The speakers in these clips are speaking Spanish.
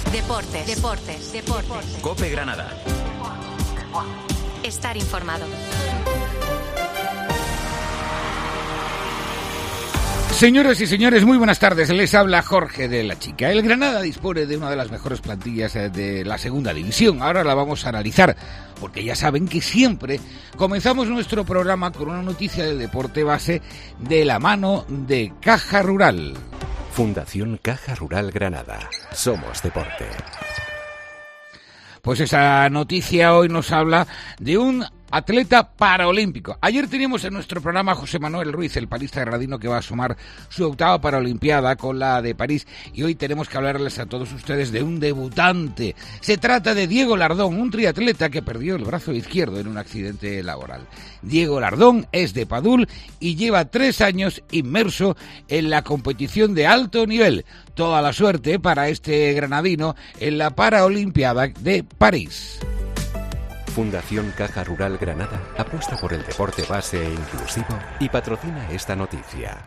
Deportes. COPE Granada. Estar informado. Señoras y señores, muy buenas tardes. Les habla Jorge de la Chica. El Granada dispone de una de las mejores plantillas de la segunda división. Ahora la vamos a analizar, porque ya saben que siempre comenzamos nuestro programa con una noticia del deporte base de la mano de Caja Rural. Fundación Caja Rural Granada. Somos deporte. Pues esa noticia hoy nos habla de un atleta paraolímpico. Ayer teníamos en nuestro programa a José Manuel Ruiz, el palista granadino que va a sumar su octava paraolimpiada con la de París, y hoy tenemos que hablarles a todos ustedes de un debutante. Se trata de Diego Lardón, un triatleta que perdió el brazo izquierdo en un accidente laboral. Diego Lardón es de Padul y lleva 3 años inmerso en la competición de alto nivel. Toda la suerte para este granadino en la paraolimpiada de París. Fundación Caja Rural Granada apuesta por el deporte base e inclusivo y patrocina esta noticia.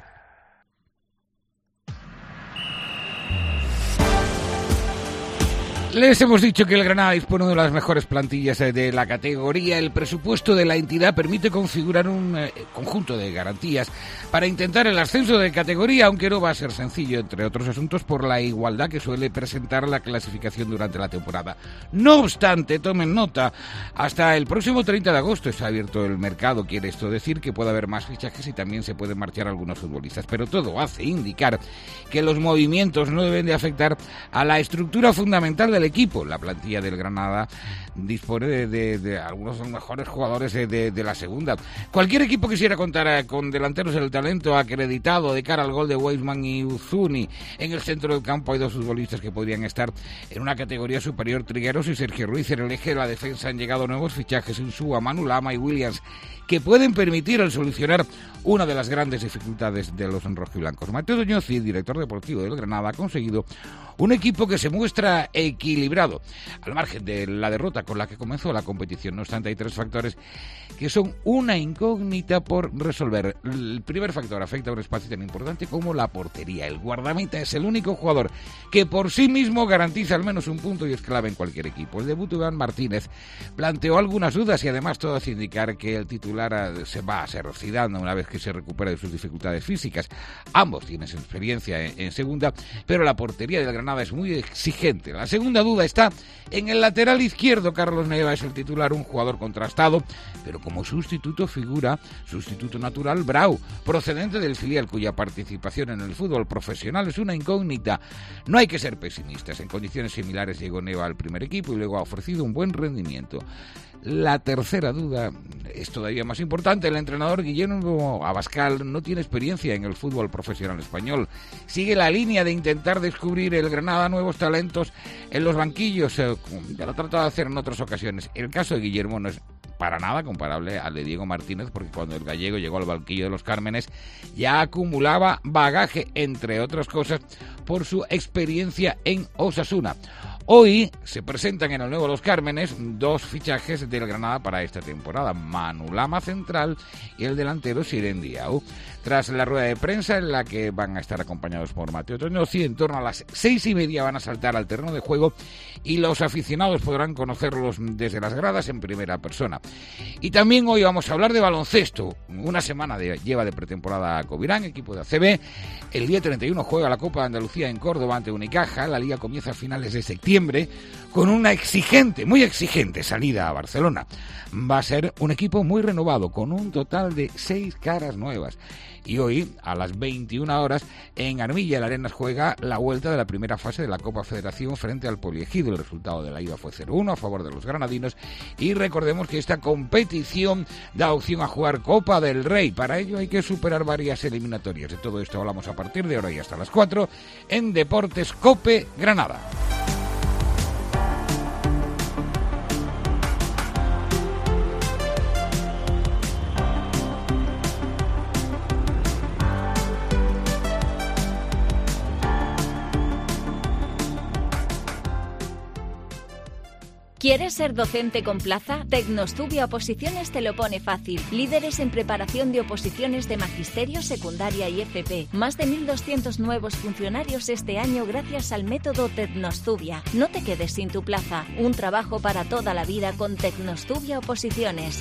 Les hemos dicho que el Granada dispone de una de las mejores plantillas de la categoría. El presupuesto de la entidad permite configurar un conjunto de garantías para intentar el ascenso de categoría, aunque no va a ser sencillo, entre otros asuntos, por la igualdad que suele presentar la clasificación durante la temporada. No obstante, tomen nota, hasta el próximo 30 de agosto está abierto el mercado. Quiere esto decir que puede haber más fichajes y también se pueden marchar algunos futbolistas, pero todo hace indicar que los movimientos no deben de afectar a la estructura fundamental del equipo. La plantilla del Granada dispone de algunos de los mejores jugadores de la segunda. Cualquier equipo quisiera contar con delanteros del talento acreditado de cara al gol de Weisman y Uzuni. En el centro del campo hay 2 futbolistas que podrían estar en una categoría superior, Trigueros y Sergio Ruiz. En el eje de la defensa han llegado nuevos fichajes, Insúa, Manu Lama y Williams, que pueden permitir el solucionar una de las grandes dificultades de los rojiblancos. Mateo Doñozi, director deportivo del Granada, ha conseguido un equipo que se muestra equilibrado, al margen de la derrota con la que comenzó la competición. No obstante, hay 3 factores que son una incógnita por resolver. El primer factor afecta a un espacio tan importante como la portería. El guardameta es el único jugador que por sí mismo garantiza al menos un punto y es clave en cualquier equipo. El debut de Iván Martínez planteó algunas dudas y además todo hace indicar que el titular se va a ser Zidane una vez que se recupera de sus dificultades físicas. Ambos tienen experiencia en segunda, pero la portería del Granada es muy exigente. La segunda duda está en el lateral izquierdo. Carlos Neva es el titular, un jugador contrastado, pero como sustituto figura sustituto natural Brau, procedente del filial, cuya participación en el fútbol profesional es una incógnita. No hay que ser pesimistas. En condiciones similares llegó Neva al primer equipo y luego ha ofrecido un buen rendimiento. La tercera duda es todavía más importante. El entrenador Guillermo Abascal no tiene experiencia en el fútbol profesional español. Sigue la línea de intentar descubrir el Granada nuevos talentos en los banquillos. Ya lo ha tratado de hacer en otras ocasiones. El caso de Guillermo no es para nada comparable al de Diego Martínez, porque cuando el gallego llegó al banquillo de los Cármenes ya acumulaba bagaje, entre otras cosas, por su experiencia en Osasuna. Hoy se presentan en el nuevo Los Cármenes 2 fichajes del Granada para esta temporada: Manu Lama, central, y el delantero Siren Diao. Tras la rueda de prensa, en la que van a estar acompañados por Mateo Toñosi, en torno a las 6:30 van a saltar al terreno de juego y los aficionados podrán conocerlos desde las gradas en primera persona. Y también hoy vamos a hablar de baloncesto. Una semana lleva de pretemporada Covirán, equipo de ACB. El día 31 juega la Copa de Andalucía en Córdoba ante Unicaja. La liga comienza a finales de septiembre con una exigente, muy exigente salida a Barcelona. Va a ser un equipo muy renovado, con un total de 6 caras nuevas. Y hoy, a las 21 horas, en Armilla, el Arenas juega la vuelta de la primera fase de la Copa Federación frente al Poliegido. El resultado de la ida fue 0-1 a favor de los granadinos. Y recordemos que esta competición da opción a jugar Copa del Rey. Para ello hay que superar varias eliminatorias. De todo esto hablamos a partir de ahora y hasta las 4 en Deportes COPE Granada. ¿Quieres ser docente con plaza? Tecnostubia Oposiciones te lo pone fácil. Líderes en preparación de oposiciones de magisterio, secundaria y FP. Más de 1.200 nuevos funcionarios este año gracias al método Tecnostubia. No te quedes sin tu plaza. Un trabajo para toda la vida con Tecnostubia Oposiciones.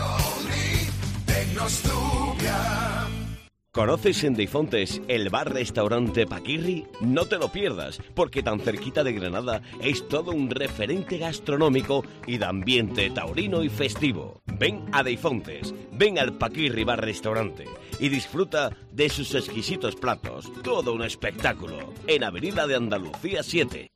¿Conoces en Deifontes el bar-restaurante Paquirri? No te lo pierdas, porque tan cerquita de Granada es todo un referente gastronómico y de ambiente taurino y festivo. Ven a Deifontes, ven al Paquirri bar-restaurante y disfruta de sus exquisitos platos. Todo un espectáculo, en Avenida de Andalucía 7.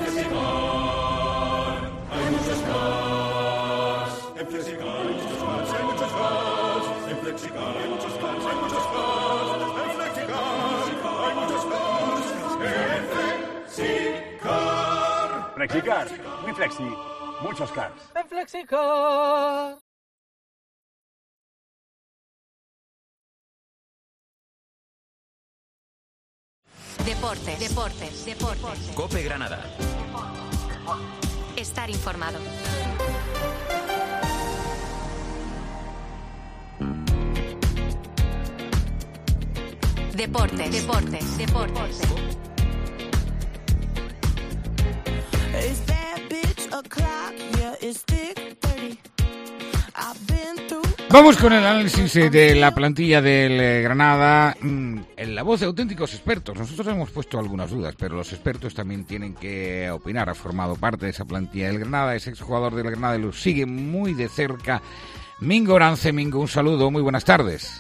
Flexicar, muy flexi, muchos cars. En Flexicar. Deportes. COPE Granada. Estar informado. Deportes. Vamos con el análisis de la plantilla del Granada en la voz de auténticos expertos. Nosotros hemos puesto algunas dudas, pero los expertos también tienen que opinar. Ha formado parte de esa plantilla del Granada, es exjugador del Granada y lo sigue muy de cerca. Mingo Orance. Mingo, un saludo, muy buenas tardes.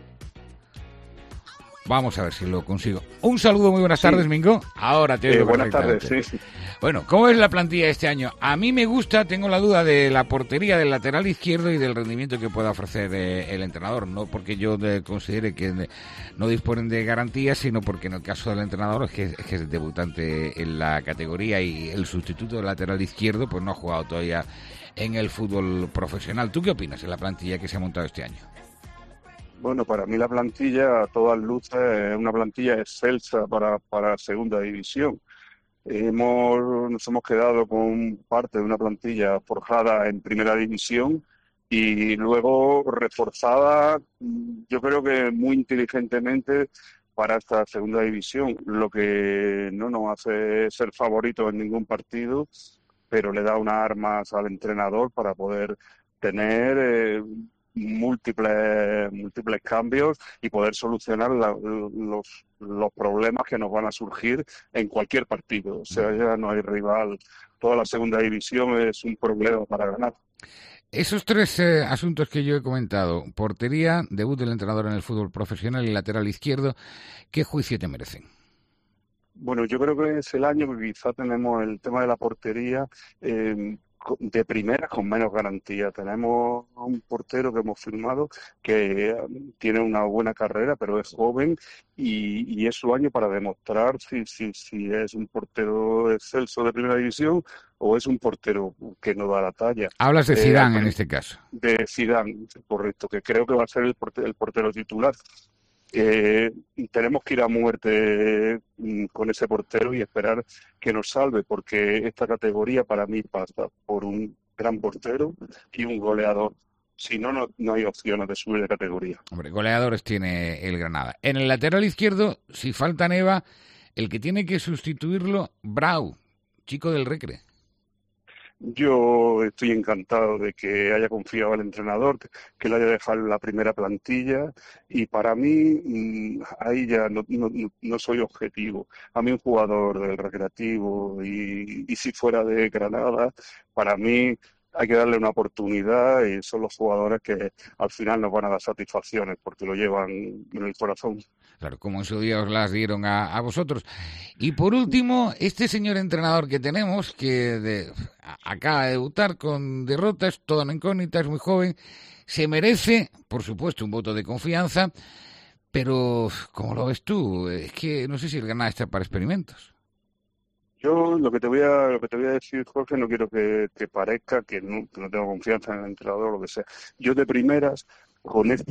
Vamos a ver si lo consigo. Un saludo, muy buenas tardes, Mingo. Ahora te oigo buenas perfectamente. tardes, sí. Bueno, ¿cómo es la plantilla este año? A mí me gusta, tengo la duda de la portería del lateral izquierdo y del rendimiento que pueda ofrecer el entrenador. No porque yo considere que no disponen de garantías, sino porque en el caso del entrenador es que es debutante en la categoría y el sustituto del lateral izquierdo pues no ha jugado todavía en el fútbol profesional. ¿Tú qué opinas de la plantilla que se ha montado este año? Bueno, para mí la plantilla, a todas luces, es una plantilla excelsa para segunda división. Nos hemos quedado con parte de una plantilla forjada en primera división y luego reforzada, yo creo que muy inteligentemente para esta segunda división, lo que no nos hace ser favoritos en ningún partido, pero le da unas armas al entrenador para poder tener múltiples cambios y poder solucionar los problemas que nos van a surgir en cualquier partido. O sea, ya no hay rival. Toda la segunda división es un problema para ganar. Esos tres asuntos que yo he comentado, portería, debut del entrenador en el fútbol profesional y lateral izquierdo, ¿qué juicio te merecen? Bueno, yo creo que es el año que quizá tenemos el tema de la portería de primera con menos garantía. Tenemos un portero que hemos firmado que tiene una buena carrera, pero es joven y es su año para demostrar si es un portero excelso de primera división o es un portero que no da la talla. Hablas de Zidane en este caso. De Zidane, correcto, que creo que va a ser el portero titular. Tenemos que ir a muerte con ese portero y esperar que nos salve, porque esta categoría para mí pasa por un gran portero y un goleador. Si no, no hay opciones de subir de categoría. Hombre, goleadores tiene el Granada. En el lateral izquierdo, si falta Neva, el que tiene que sustituirlo, Brau, chico del Recre. Yo estoy encantado de que haya confiado al entrenador, que le haya dejado la primera plantilla y para mí ahí ya no soy objetivo. A mí un jugador del Recreativo y si fuera de Granada, para mí hay que darle una oportunidad y son los jugadores que al final nos van a dar satisfacciones porque lo llevan en el corazón. Claro, como en su día os las dieron a vosotros. Y por último, este señor entrenador que tenemos, que acaba de debutar con derrotas, toda una incógnita, es muy joven, se merece, por supuesto, un voto de confianza, pero ¿cómo lo ves tú? Es que no sé si el Granada está para experimentos. Yo lo que te voy a decir, Jorge, no quiero que parezca que no tengo confianza en el entrenador o lo que sea. Yo de primeras, con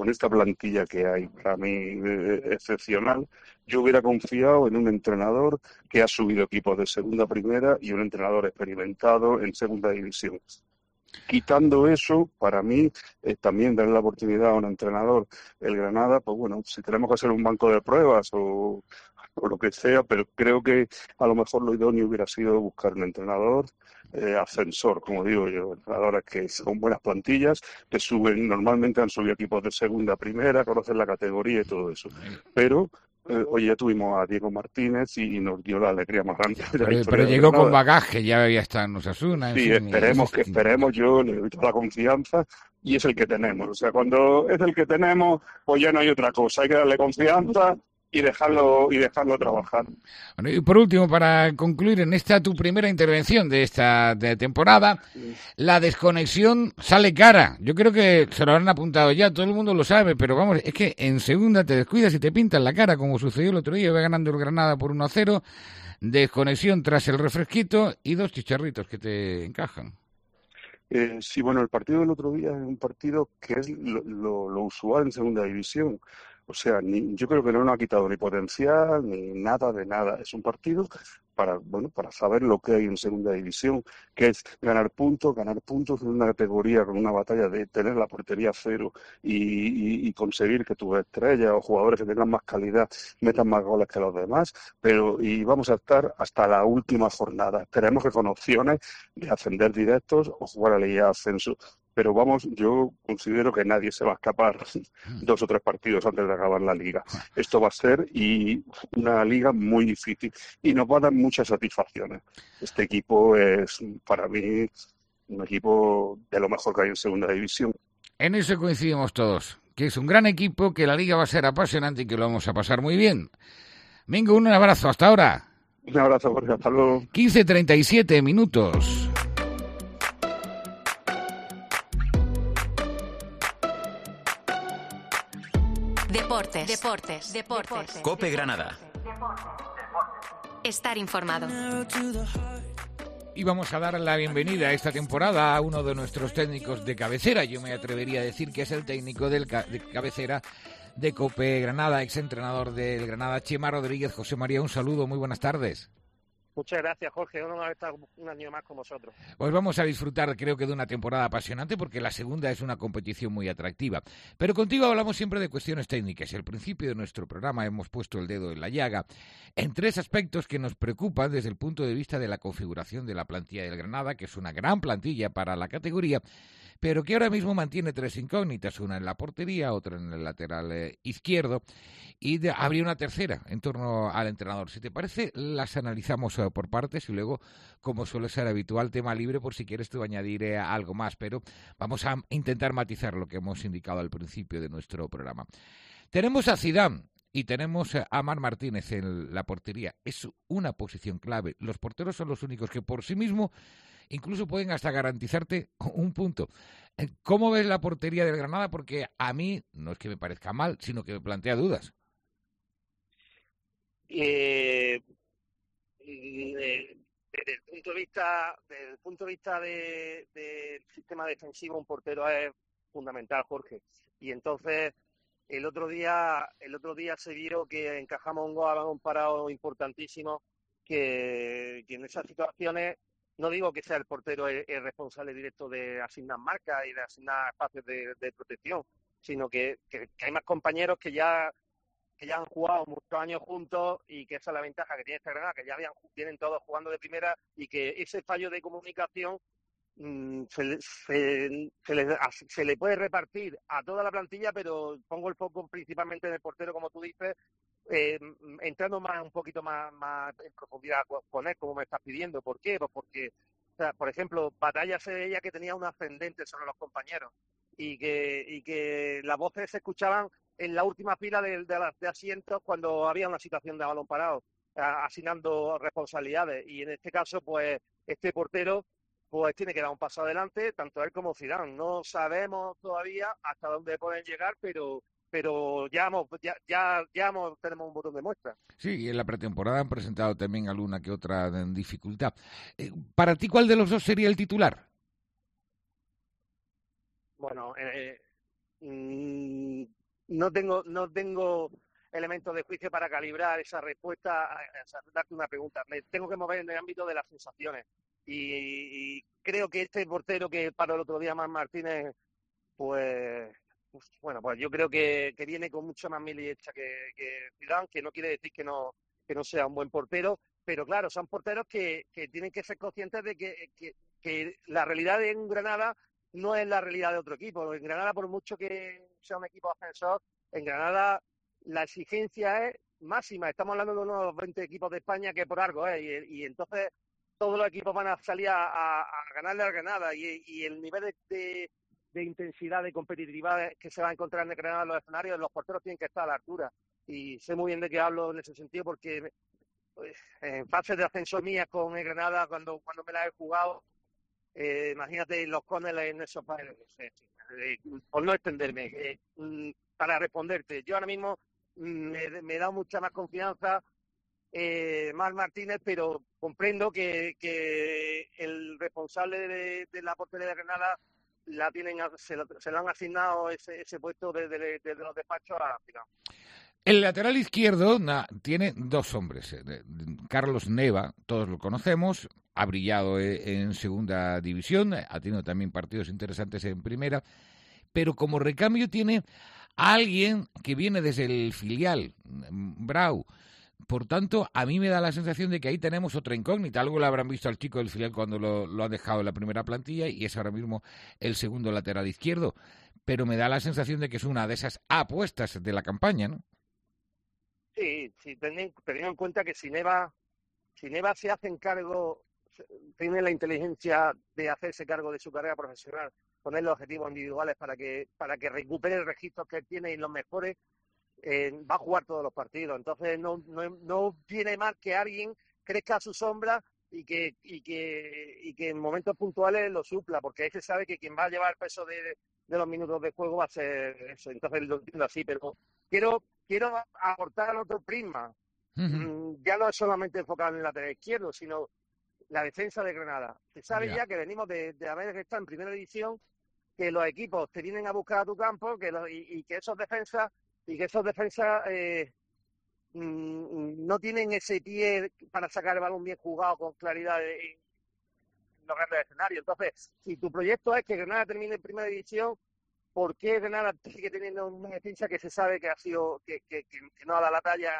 con esta plantilla que hay, para mí excepcional, yo hubiera confiado en un entrenador que ha subido equipos de segunda a primera y un entrenador experimentado en segunda división. Quitando eso, para mí, también darle la oportunidad a un entrenador, el Granada, pues bueno, si tenemos que hacer un banco de pruebas o lo que sea, pero creo que a lo mejor lo idóneo hubiera sido buscar un entrenador ascensor, como digo yo, entrenadores que son buenas plantillas, que suben, normalmente han subido equipos de segunda a primera, conocen la categoría y todo eso. Pero hoy ya tuvimos a Diego Martínez y nos dio la alegría más grande de la historia. Pero llegó con bagaje, ya está en Osasuna. Sí, esperemos, yo le doy toda la confianza y es el que tenemos. O sea, cuando es el que tenemos, pues ya no hay otra cosa, hay que darle confianza y dejarlo trabajar. Bueno, y por último, para concluir, en esta tu primera intervención de esta temporada, la desconexión sale cara. Yo creo que se lo han apuntado ya, todo el mundo lo sabe, pero vamos, es que en segunda te descuidas y te pintan la cara, como sucedió el otro día, va ganando el Granada por 1-0, desconexión tras el refresquito y 2 chicharritos que te encajan. Sí, bueno, el partido del otro día es un partido que es lo usual en segunda división. O sea, yo creo que no nos ha quitado ni potencial ni nada de nada. Es un partido para saber lo que hay en segunda división, que es ganar puntos en una categoría con una batalla de tener la portería cero y conseguir que tus estrellas o jugadores que tengan más calidad metan más goles que los demás, y vamos a estar hasta la última jornada. Esperemos que con opciones de ascender directos o jugar a la Liga de Ascenso. Pero vamos, yo considero que nadie se va a escapar 2 o 3 partidos antes de acabar la liga. Esto va a ser una liga muy difícil y nos va a dar muchas satisfacciones. Este equipo es, para mí, un equipo de lo mejor que hay en segunda división. En eso coincidimos todos, que es un gran equipo, que la liga va a ser apasionante y que lo vamos a pasar muy bien. Mingo, un abrazo, hasta ahora. Un abrazo, Jorge, hasta luego. 15:37 minutos. Deportes. COPE Granada. Estar informado. Y vamos a dar la bienvenida a esta temporada a uno de nuestros técnicos de cabecera. Yo me atrevería a decir que es el técnico de cabecera de COPE Granada, exentrenador del Granada, Chema Rodríguez. José María, un saludo, muy buenas tardes. Muchas gracias, Jorge. Un honor estar un año más con vosotros. Pues vamos a disfrutar, creo que de una temporada apasionante, porque la segunda es una competición muy atractiva. Pero contigo hablamos siempre de cuestiones técnicas y al principio de nuestro programa hemos puesto el dedo en la llaga en 3 aspectos que nos preocupan desde el punto de vista de la configuración de la plantilla del Granada, que es una gran plantilla para la categoría, pero que ahora mismo mantiene 3 incógnitas, una en la portería, otra en el lateral izquierdo, y habría una tercera en torno al entrenador. Si te parece, las analizamos por partes y luego, como suele ser habitual, tema libre por si quieres tú añadir algo más, pero vamos a intentar matizar lo que hemos indicado al principio de nuestro programa. Tenemos a Zidane y tenemos a Marc Martínez en la portería. Es una posición clave. Los porteros son los únicos que por sí mismos incluso pueden hasta garantizarte un punto. ¿Cómo ves la portería del Granada? Porque a mí no es que me parezca mal, sino que me plantea dudas. Desde el punto de vista del sistema defensivo, un portero es fundamental, Jorge. Y entonces el otro día se vio que encajamos un gol a balón parado importantísimo, que en esas situaciones, no digo que sea el portero el responsable directo de asignar marcas y de asignar espacios de protección, sino que hay más compañeros que ya han jugado muchos años juntos y que esa es la ventaja que tiene esta Granada, que ya vienen todos jugando de primera y que ese fallo de comunicación se le puede repartir a toda la plantilla, pero pongo el foco principalmente en el portero, como tú dices, entrando un poquito más en profundidad con él, como me estás pidiendo. ¿Por qué? Pues porque, o sea, por ejemplo, Batalla se veía que tenía un ascendente sobre los compañeros y que las voces se escuchaban en la última fila de asientos cuando había una situación de balón parado, asignando responsabilidades. Y en este caso, pues, este portero pues tiene que dar un paso adelante, tanto él como Zidane. No sabemos todavía hasta dónde pueden llegar, pero tenemos un botón de muestra. Sí, y en la pretemporada han presentado también alguna que otra dificultad. ¿Para ti cuál de los dos sería el titular? Bueno, no tengo elementos de juicio para calibrar esa respuesta, darte una pregunta. Me tengo que mover en el ámbito de las sensaciones. Y creo que este portero que paró el otro día, Marc Martínez, pues yo creo que viene con mucha más mili hecha que Zidane, que no quiere decir que no sea un buen portero, pero claro, son porteros que tienen que ser conscientes de que la realidad de un Granada no es la realidad de otro equipo. En Granada, por mucho que sea un equipo ascensor, en Granada la exigencia es máxima. Estamos hablando de unos 20 equipos de España que por algo es, y entonces todos los equipos van a salir a ganarle a Granada, y el nivel de intensidad, de competitividad que se va a encontrar en Granada en los escenarios, los porteros tienen que estar a la altura. Y sé muy bien de qué hablo en ese sentido, porque pues, en fases de ascenso mías con el Granada, cuando me la he jugado, imagínate los Connell en esos países. Por no extenderme, para responderte, yo ahora mismo me da mucha más confianza Marc Martínez, pero comprendo que el responsable de la portería de Granada se lo han asignado ese puesto desde los despachos a Zidane. El lateral izquierdo tiene dos hombres. Carlos Neva, todos lo conocemos, ha brillado en segunda división, ha tenido también partidos interesantes en primera, pero como recambio tiene a alguien que viene desde el filial, Brau. Por tanto, a mí me da la sensación de que ahí tenemos otra incógnita. Algo le habrán visto al chico del filial cuando lo han dejado en la primera plantilla, y es ahora mismo el segundo lateral izquierdo. Pero me da la sensación de que es una de esas apuestas de la campaña, ¿no? Sí, teniendo en cuenta que si Neva se hace cargo, tiene la inteligencia de hacerse cargo de su carrera profesional, poner los objetivos individuales para que recupere el registro que él tiene y los mejores, va a jugar todos los partidos. Entonces no viene mal que alguien crezca a su sombra y que en momentos puntuales lo supla, porque ahí se sabe que quien va a llevar el peso de los minutos de juego va a ser eso. Entonces lo entiendo así, pero quiero aportar otro prisma. Ya no es solamente enfocado en el lateral izquierdo, sino la defensa de Granada. Se sabe ya que venimos de haber estado en primera división, que los equipos te vienen a buscar a tu campo, y que esos defensas no tienen ese pie para sacar el balón bien jugado con claridad en los grandes escenarios. Entonces, si tu proyecto es que Granada termine en primera división, ¿por qué Granada sigue teniendo una defensa que se sabe que ha sido que no ha dado la talla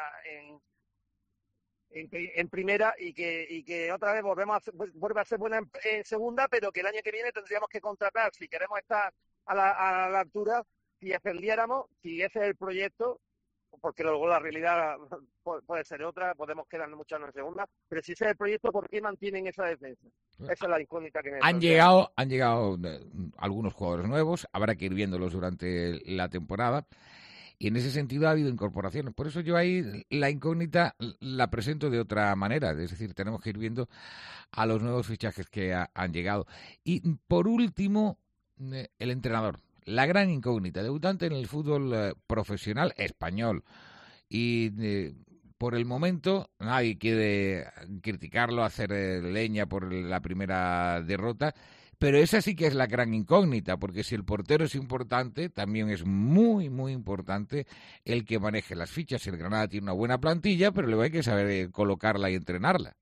en primera, y que otra vez vuelve a ser buena en segunda, pero que el año que viene tendríamos que contratar, si queremos estar a la altura, si ascendiéramos, si ese es el proyecto, porque luego la realidad puede ser otra, podemos quedarnos muchos años en segunda, pero si ese es el proyecto, ¿por qué mantienen esa defensa? Esa es la incógnita que me han llegado algunos jugadores nuevos, habrá que ir viéndolos durante la temporada, y en ese sentido ha habido incorporaciones. Por eso yo ahí la incógnita la presento de otra manera, es decir, tenemos que ir viendo a los nuevos fichajes que han llegado. Y por último, el entrenador. La gran incógnita, debutante en el fútbol profesional español. Y por el momento nadie quiere criticarlo, hacer leña por la primera derrota, pero esa sí que es la gran incógnita, porque si el portero es importante, también es muy, muy importante el que maneje las fichas. El Granada tiene una buena plantilla, pero luego hay que saber colocarla y entrenarla.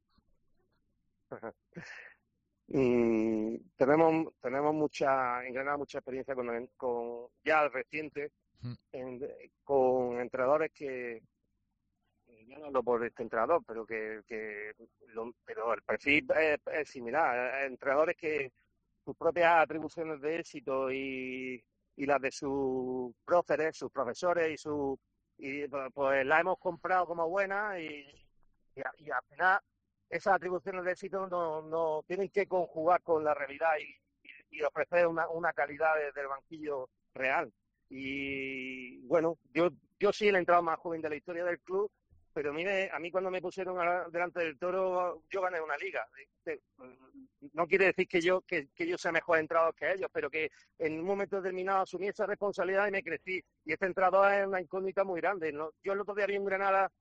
Tenemos en Granada mucha experiencia con ya reciente, con entrenadores que, yo no hablo por este entrenador, pero pero el perfil es similar. Entrenadores que sus propias atribuciones de éxito y las de sus próceres, sus profesores pues las hemos comprado como buenas, y al final esas atribuciones de éxito no tienen que conjugar con la realidad y ofrecer una calidad del banquillo real. Y bueno, yo sí el entrado más joven de la historia del club, pero a mí cuando me pusieron delante del Toro, yo gané una liga. No quiere decir que yo sea mejor entrenador que ellos, pero que en un momento determinado asumí esa responsabilidad y me crecí. Y este entrenador es una incógnita muy grande, ¿no? Yo el otro día vi un Granada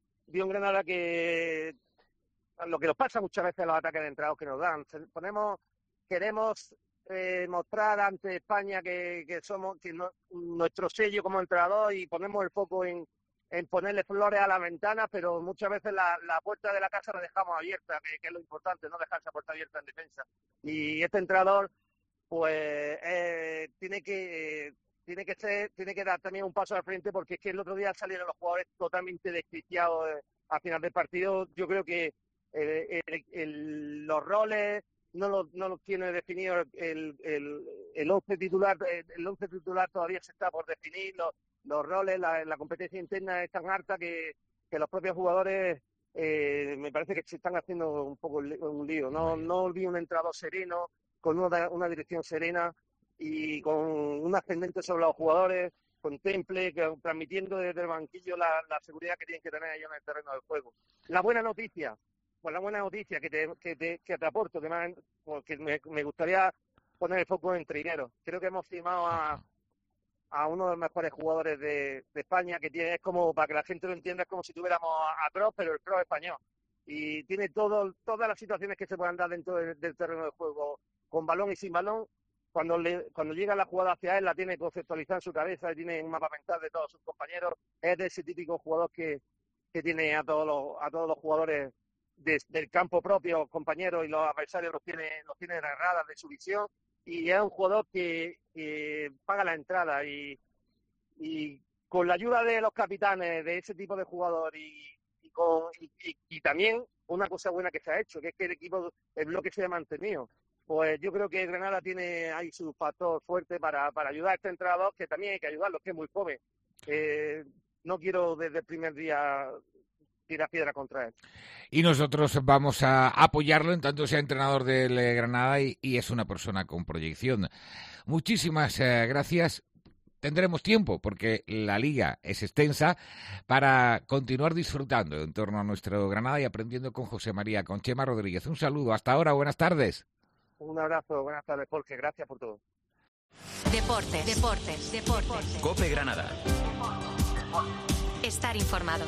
que lo que nos pasa muchas veces en los ataques de entrados que nos dan, queremos mostrar ante España que nuestro sello como entrenador, y ponemos el foco en ponerle flores a las ventanas, pero muchas veces la puerta de la casa la dejamos abierta, que es lo importante, no dejar esa puerta abierta en defensa. Y este entrenador pues tiene que dar también un paso al frente, porque es que el otro día salieron los jugadores totalmente desquiciados al final del partido. Yo creo que los roles no los tiene definido el 11 titular. El 11 titular todavía se está por definir. Los roles, la competencia interna es tan harta que los propios jugadores me parece que se están haciendo un poco un lío. No vi un entrenador sereno, con una dirección serena y con un ascendente sobre los jugadores, contemple, transmitiendo desde el banquillo la seguridad que tienen que tener ellos en el terreno del juego. La buena noticia que te aporto, porque me gustaría poner el foco en Trigueros. Creo que hemos firmado a uno de los mejores jugadores de España, que tiene, es como, para que la gente lo entienda, es como si tuviéramos a Kroos, pero el Kroos español. Y tiene todas las situaciones que se puedan dar dentro del terreno de juego, con balón y sin balón. Cuando llega la jugada hacia él, la tiene conceptualizada en su cabeza y tiene un mapa mental de todos sus compañeros. Es de ese típico jugador que tiene a todos los jugadores del campo propio, compañeros, y los adversarios los tiene erradas de su visión. Y es un jugador que paga la entrada, y con la ayuda de los capitanes de ese tipo de jugador y también una cosa buena que se ha hecho, que es que el bloque se ha mantenido. Pues yo creo que Granada tiene ahí su factor fuerte para ayudar a este entrenador, que también hay que ayudarlo, que es muy joven. No quiero desde el primer día tirar piedra contra él. Y nosotros vamos a apoyarlo en tanto sea entrenador del Granada y es una persona con proyección. Muchísimas gracias. Tendremos tiempo, porque la liga es extensa, para continuar disfrutando en torno a nuestro Granada y aprendiendo con José María, con Chema Rodríguez. Un saludo. Hasta ahora. Buenas tardes. Un abrazo, buenas tardes, Jorge, gracias por todo. Deportes. COPE Granada. Estar informado.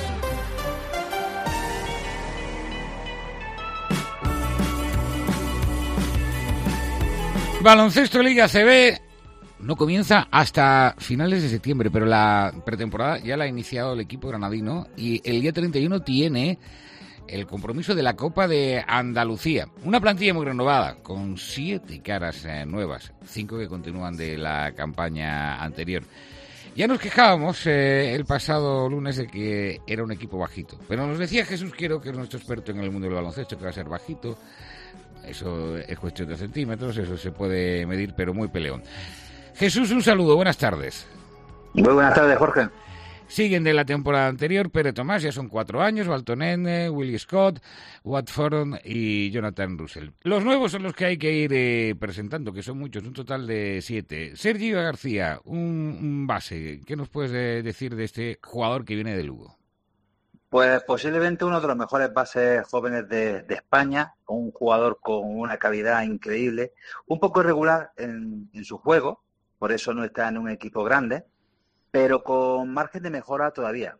Baloncesto Liga CB no comienza hasta finales de septiembre, pero la pretemporada ya la ha iniciado el equipo granadino y el día 31 tiene el compromiso de la Copa de Andalucía. Una plantilla muy renovada, con 7 caras nuevas, 5 que continúan de la campaña anterior. Ya nos quejábamos el pasado lunes de que era un equipo bajito, pero nos decía Jesús Quiero, que es nuestro experto en el mundo del baloncesto, que va a ser bajito. Eso es cuestión de centímetros, eso se puede medir, pero muy peleón. Jesús, un saludo, buenas tardes. Muy buenas tardes, Jorge. Siguen de la temporada anterior Pere Tomás, ya son 4 años, Baltonene, Willie Scott, Watford y Jonathan Russell. Los nuevos son los que hay que ir presentando, que son muchos, un total de 7. Sergio García, un base, ¿qué nos puedes decir de este jugador que viene de Lugo? Pues posiblemente uno de los mejores bases jóvenes de España, un jugador con una calidad increíble, un poco irregular en su juego, por eso no está en un equipo grande, pero con margen de mejora todavía.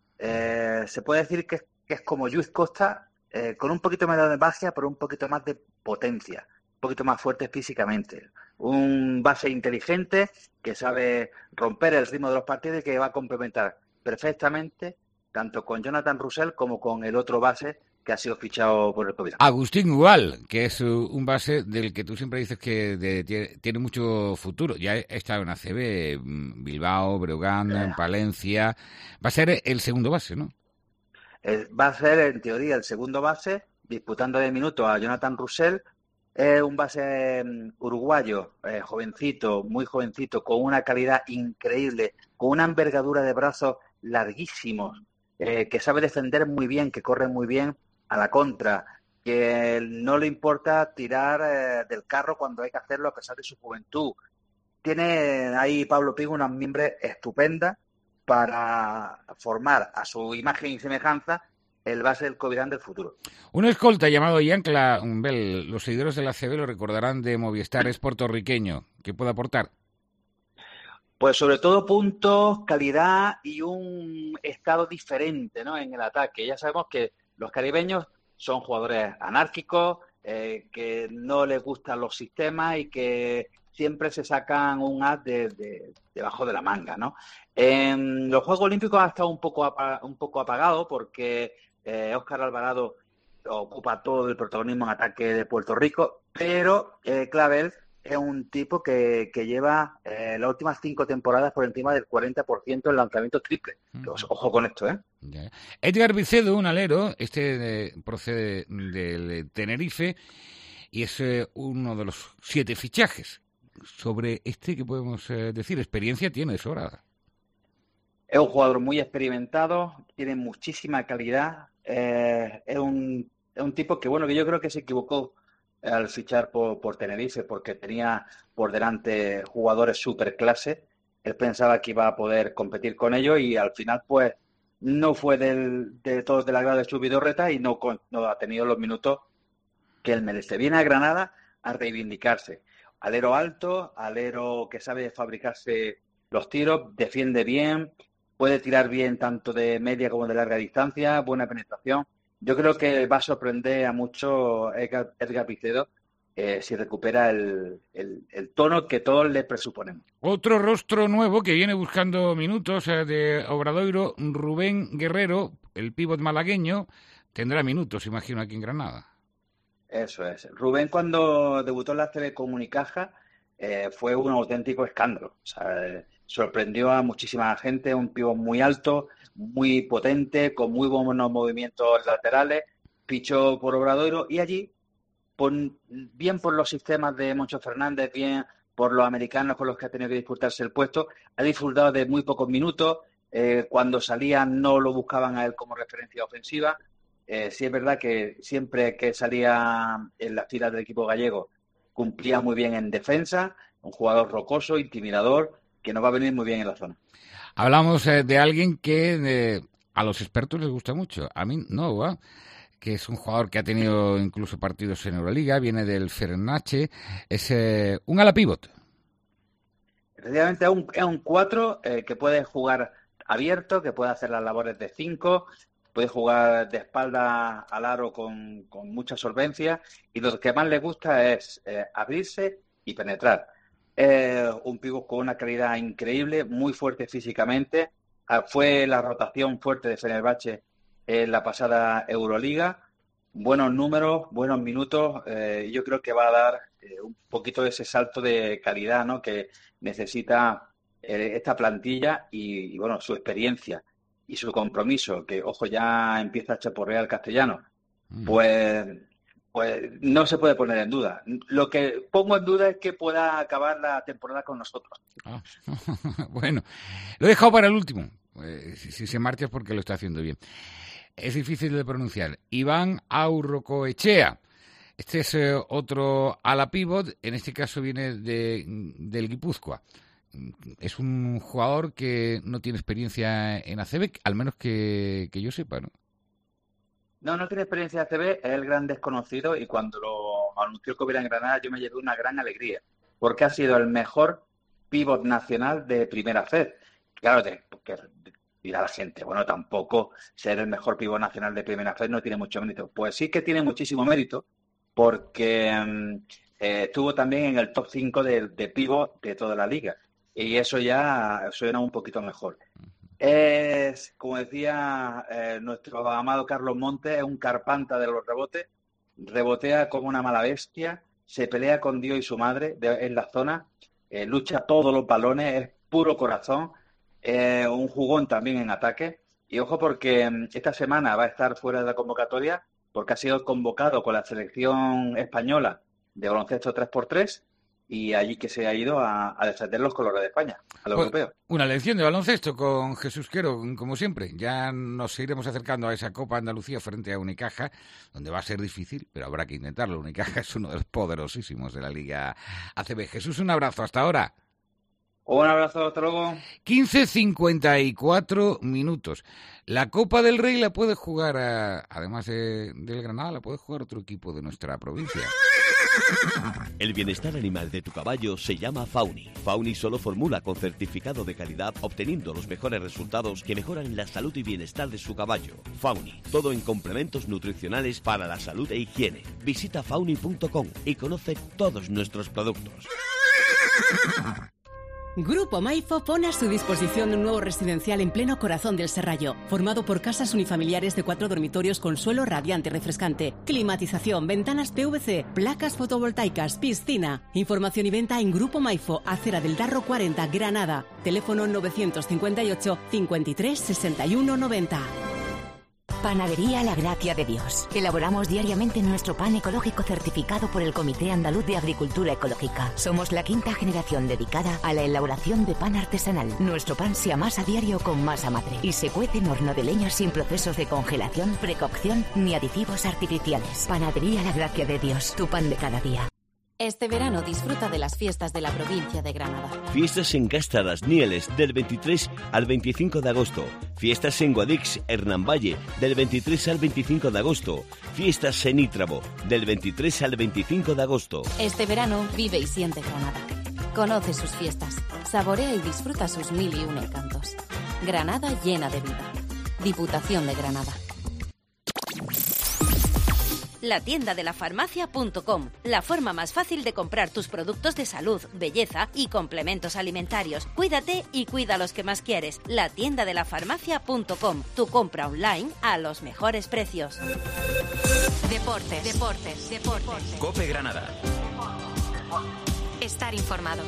Se puede decir que es como Lluís Costa, con un poquito menos de magia, pero un poquito más de potencia, un poquito más fuerte físicamente. Un base inteligente que sabe romper el ritmo de los partidos y que va a complementar perfectamente tanto con Jonathan Russell como con el otro base que ha sido fichado por el COVID. Agustín Gual, que es un base del que tú siempre dices que tiene mucho futuro. Ya ha estado en ACB, Bilbao, Breogán, Palencia. Va a ser el segundo base, ¿no? Va a ser, en teoría, el segundo base, disputando de minutos a Jonathan Russell. Es un base uruguayo, jovencito, muy jovencito, con una calidad increíble, con una envergadura de brazos larguísimos, que sabe defender muy bien, que corre muy bien a la contra, que no le importa tirar del carro cuando hay que hacerlo a pesar de su juventud. Tiene ahí Pablo Pigo unas mimbres estupendas para formar a su imagen y semejanza el base del Covirán del futuro. Un escolta llamado Yankla Umbel, los seguidores de la CB lo recordarán de Movistar, es puertorriqueño. ¿Qué puede aportar? Pues sobre todo puntos, calidad y un estado diferente, ¿no?, en el ataque. Ya sabemos que los caribeños son jugadores anárquicos, que no les gustan los sistemas y que siempre se sacan un as debajo de la manga, ¿no? En los Juegos Olímpicos ha estado un poco apagado porque Óscar Alvarado ocupa todo el protagonismo en ataque de Puerto Rico, pero Clavel es un tipo que lleva las últimas 5 temporadas por encima del 40% en lanzamientos triples. Ojo con esto, ¿eh? Ya. Edgar Vicedo, un alero, procede del Tenerife y es uno de los 7 fichajes. Sobre ¿qué podemos decir? Experiencia tiene de sobrada. Es un jugador muy experimentado, tiene muchísima calidad, es un tipo que yo creo que se equivocó al fichar por Tenerife porque tenía por delante jugadores superclase. Él pensaba que iba a poder competir con ellos y al final pues no fue de todos del agrado de su Vidorreta y no ha tenido los minutos que él merece. Viene a Granada a reivindicarse. Alero alto, alero que sabe fabricarse los tiros, defiende bien, puede tirar bien tanto de media como de larga distancia, buena penetración. Yo creo que va a sorprender a mucho Edgar Vicedo si recupera el tono que todos le presuponemos. Otro rostro nuevo que viene buscando minutos de Obradoiro, Rubén Guerrero, el pívot malagueño, tendrá minutos, imagino, aquí en Granada. Eso es. Rubén, cuando debutó en la ACB con Unicaja, fue un auténtico escándalo. O sea, sorprendió a muchísima gente, un pívot muy alto, muy potente, con muy buenos movimientos laterales, fichó por Obradoiro y allí, bien por los sistemas de Moncho Fernández, bien por los americanos con los que ha tenido que disputarse el puesto, ha disfrutado de muy pocos minutos, cuando salían no lo buscaban a él como referencia ofensiva. Sí es verdad que siempre que salía en las filas del equipo gallego cumplía muy bien en defensa, un jugador rocoso, intimidador, que nos va a venir muy bien en la zona. Hablamos de alguien que a los expertos les gusta mucho, a mí no, ¿eh? Que es un jugador que ha tenido incluso partidos en Euroliga, viene del Fenerbahce, es un ala pívot. Efectivamente es un 4 que puede jugar abierto, que puede hacer las labores de 5, puede jugar de espalda al aro con mucha solvencia y lo que más le gusta es abrirse y penetrar. Un pívot con una calidad increíble, muy fuerte físicamente. Fue la rotación fuerte de Fenerbahce en la pasada Euroliga. Buenos números, buenos minutos. Yo creo que va a dar un poquito de ese salto de calidad, ¿no?, que necesita esta plantilla y su experiencia y su compromiso, que, ojo, ya empieza a chaporrear el castellano, pues no se puede poner en duda. Lo que pongo en duda es que pueda acabar la temporada con nosotros. Bueno, lo he dejado para el último. Si se marcha es porque lo está haciendo bien. Es difícil de pronunciar. Iván Aurrocoechea. Este es otro ala pívot, en este caso viene del Guipúzcoa. Es un jugador que no tiene experiencia en ACB, al menos que yo sepa, ¿no? No tiene experiencia en ACB, es el gran desconocido y cuando lo anunció que hubiera en Granada yo me llevé una gran alegría, porque ha sido el mejor pívot nacional de primera FED. Claro, porque dirá la gente, bueno, tampoco ser el mejor pívot nacional de primera FED no tiene mucho mérito. Pues sí que tiene muchísimo mérito, porque estuvo también en el top 5 de pívot de toda la liga. Y eso ya suena un poquito mejor. Es, como decía nuestro amado Carlos Montes, es un carpanta de los rebotes. Rebotea como una mala bestia, se pelea con Dios y su madre en la zona, lucha todos los balones, es puro corazón, un jugón también en ataque. Y ojo porque esta semana va a estar fuera de la convocatoria porque ha sido convocado con la selección española de baloncesto 3x3 y allí que se ha ido a defender los colores de España, a los europeos. Una lección de baloncesto con Jesús Quero, como siempre. Ya nos iremos acercando a esa Copa Andalucía frente a Unicaja, donde va a ser difícil, pero habrá que intentarlo. Unicaja es uno de los poderosísimos de la Liga ACB. Jesús, un abrazo. Hasta ahora. Un abrazo, hasta luego. 15:54 minutos. La Copa del Rey la puede jugar, además del Granada, la puede jugar otro equipo de nuestra provincia. El bienestar animal de tu caballo se llama Fauni. Fauni solo formula con certificado de calidad, obteniendo los mejores resultados que mejoran la salud y bienestar de su caballo. Fauni, todo en complementos nutricionales para la salud e higiene. Visita fauni.com y conoce todos nuestros productos. Grupo Maifo pone a su disposición un nuevo residencial en pleno corazón del Serrallo, formado por casas unifamiliares de 4 dormitorios con suelo radiante y refrescante, climatización, ventanas PVC, placas fotovoltaicas, piscina. Información y venta en Grupo Maifo, Acera del Darro 40, Granada. Teléfono 958 53 61 90. Panadería La Gracia de Dios. Elaboramos diariamente nuestro pan ecológico certificado por el Comité Andaluz de Agricultura Ecológica. Somos la 5ª generación dedicada a la elaboración de pan artesanal. Nuestro pan se amasa a diario con masa madre y se cuece en horno de leña sin procesos de congelación, precocción ni aditivos artificiales. Panadería La Gracia de Dios, tu pan de cada día. Este verano disfruta de las fiestas de la provincia de Granada. Fiestas en Cástaras, Nieles, del 23 al 25 de agosto. Fiestas en Guadix, Hernán Valle, del 23 al 25 de agosto. Fiestas en Ítrabo, del 23 al 25 de agosto. Este verano vive y siente Granada. Conoce sus fiestas, saborea y disfruta sus 1001 encantos. Granada llena de vida. Diputación de Granada. Latiendadelafarmacia.com, la forma más fácil de comprar tus productos de salud, belleza y complementos alimentarios. Cuídate y cuida a los que más quieres. Latiendadelafarmacia.com, tu compra online a los mejores precios. Deportes. COPE Granada. Estar informado.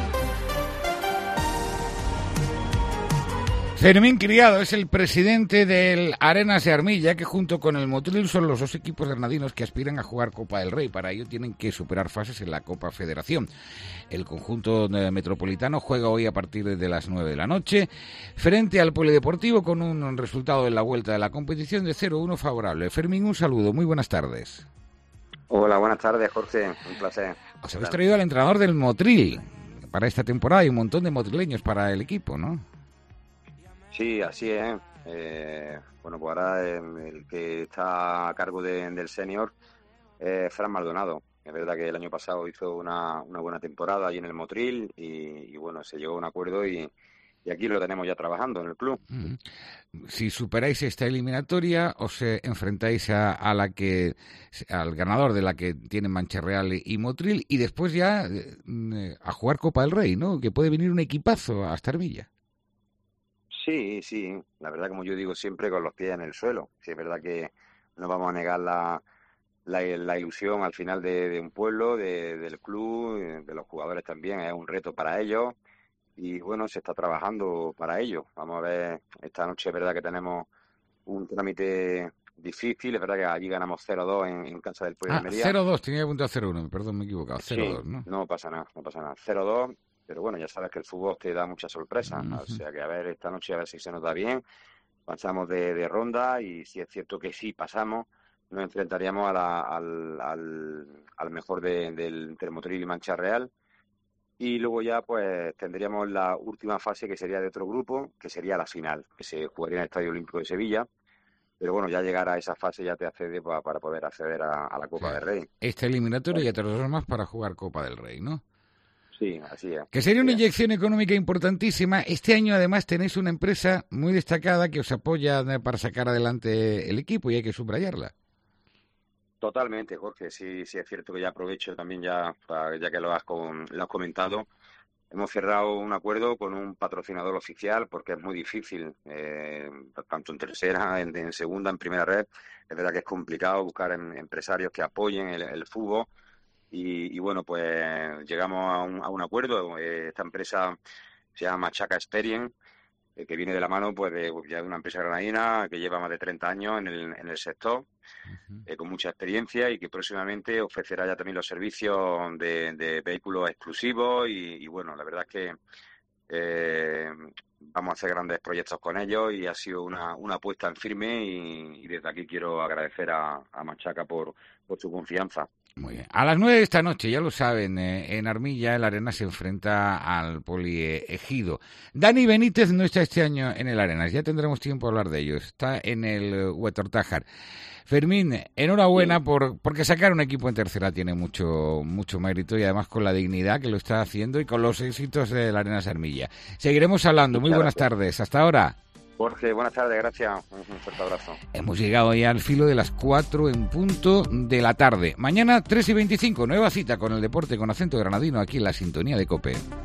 Fermín Criado es el presidente del Arenas de Armilla, que junto con el Motril son los 2 equipos granadinos que aspiran a jugar Copa del Rey. Para ello tienen que superar fases en la Copa Federación. El conjunto metropolitano juega hoy a partir de las 9 de la noche frente al Polideportivo con un resultado en la vuelta de la competición de 0-1 favorable. Fermín, un saludo, muy buenas tardes. Hola, buenas tardes, Jorge, un placer. Os habéis traído al entrenador del Motril para esta temporada y un montón de motrileños para el equipo, ¿no? Sí, así es. Bueno, pues ahora el que está a cargo del senior es Fran Maldonado. Es verdad que el año pasado hizo una buena temporada allí en el Motril y bueno, se llegó a un acuerdo y aquí lo tenemos ya trabajando en el club. Si superáis esta eliminatoria, os enfrentáis al ganador de la que tienen Mancha Real y Motril y después ya a jugar Copa del Rey, ¿no? Que puede venir un equipazo hasta Armilla. Sí, la verdad, como yo digo siempre, con los pies en el suelo. Sí, es verdad que no vamos a negar la ilusión al final de un pueblo, del club, de los jugadores también. Es un reto para ellos y bueno, se está trabajando para ello. Vamos a ver, esta noche es verdad que tenemos un trámite difícil. Es verdad que allí ganamos 0-2 en casa del Pueblo de Almería. 0-2, tenía apuntado 0-1, perdón, me he equivocado. 0-2, sí, ¿no? No pasa nada. 0-2. Pero bueno, ya sabes que el fútbol te da muchas sorpresas, o sea que a ver esta noche a ver si se nos da bien, pasamos de ronda y si es cierto que sí pasamos, nos enfrentaríamos al mejor del Motril y Mancha Real y luego ya pues tendríamos la última fase que sería de otro grupo, que sería la final, que se jugaría en el Estadio Olímpico de Sevilla. Pero bueno, ya llegar a esa fase ya te accede para poder acceder a la Copa del Rey. Esta eliminatoria ya te los dos más para jugar Copa del Rey, ¿no? Sí, así es. Que sería una inyección económica importantísima. Este año, además, tenéis una empresa muy destacada que os apoya para sacar adelante el equipo y hay que subrayarla. Totalmente, Jorge. Sí, es cierto que ya aprovecho también ya que lo has comentado. Hemos cerrado un acuerdo con un patrocinador oficial porque es muy difícil, tanto en tercera, en segunda, en primera red. Es verdad que es complicado buscar empresarios que apoyen el fútbol. Y bueno, pues llegamos a un acuerdo. Esta empresa se llama Machaca Experience, que viene de la mano pues de una empresa granadina que lleva más de 30 años en el sector, con mucha experiencia y que próximamente ofrecerá ya también los servicios de vehículos exclusivos y bueno, la verdad es que vamos a hacer grandes proyectos con ellos y ha sido una apuesta en firme y desde aquí quiero agradecer a Machaca por su confianza. Muy bien. A las 9 de esta noche, ya lo saben, en Armilla el Arenas se enfrenta al Poliegido. Dani Benítez no está este año en el Arenas, ya tendremos tiempo a hablar de ello. Está en el Huetortájar. Fermín, enhorabuena porque sacar un equipo en tercera tiene mucho mérito y además con la dignidad que lo está haciendo y con los éxitos del Arenas Armilla. Seguiremos hablando. Muy buenas tardes. Hasta ahora. Jorge, buenas tardes, gracias. Un fuerte abrazo. Hemos llegado ya al filo de las 4 en punto de la tarde. Mañana 3:25, nueva cita con el deporte con acento granadino aquí en la sintonía de COPE.